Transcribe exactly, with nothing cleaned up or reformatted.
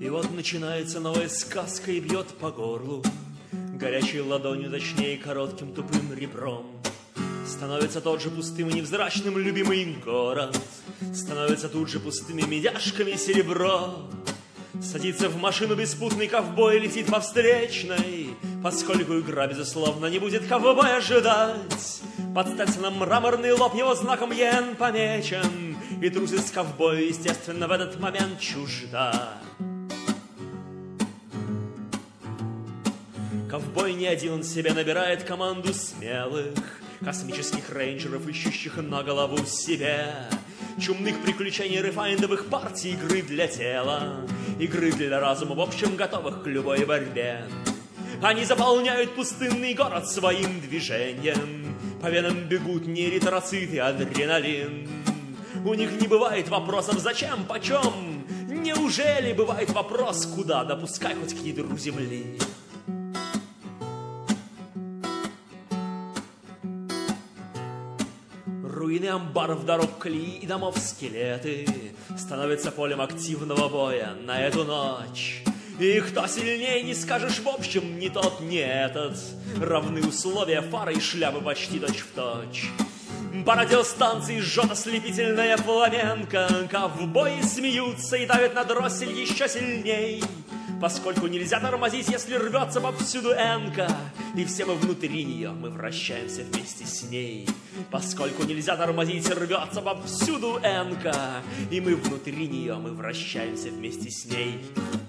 И вот начинается новая сказка и бьет по горлу горячей ладонью, точнее коротким тупым ребром. Становится тот же пустым и невзрачным любимый город, становится тут же пустыми медяшками серебро. Садится в машину беспутный ковбой, летит по встречной, поскольку игра, безусловно, не будет ковбоя ожидать. Под Стетсоном мраморный лоб его знаком Йен помечен, и трусость ковбоя, естественно, в этот момент чужда. Ковбой не один, он себе набирает команду смелых космических рейнджеров, ищущих на голову себе чумных приключений, рефайндовых партий, игры для тела, игры для разума, в общем, готовых к любой борьбе. Они заполняют пустынный город своим движением, по венам бегут не эритроциты, а адреналин. У них не бывает вопросов «зачем?», «почем?», неужели бывает вопрос «куда?», да пускай хоть к ядру земли. Руины амбаров, дорог, колеи и домов скелеты становятся полем активного боя на эту ночь. И кто сильнее, не скажешь, в общем, ни тот, ни этот. Равны условия, фары и шляпы почти точь-в-точь. По радиостанции жжет ослепительная фламенко. Ковбои смеются и давят на дроссель еще сильней, поскольку нельзя тормозить, если рвется повсюду энка. И все мы внутри нее, мы вращаемся вместе с ней. Поскольку нельзя тормозить, рвется повсюду энка. И мы внутри нее, мы вращаемся вместе с ней.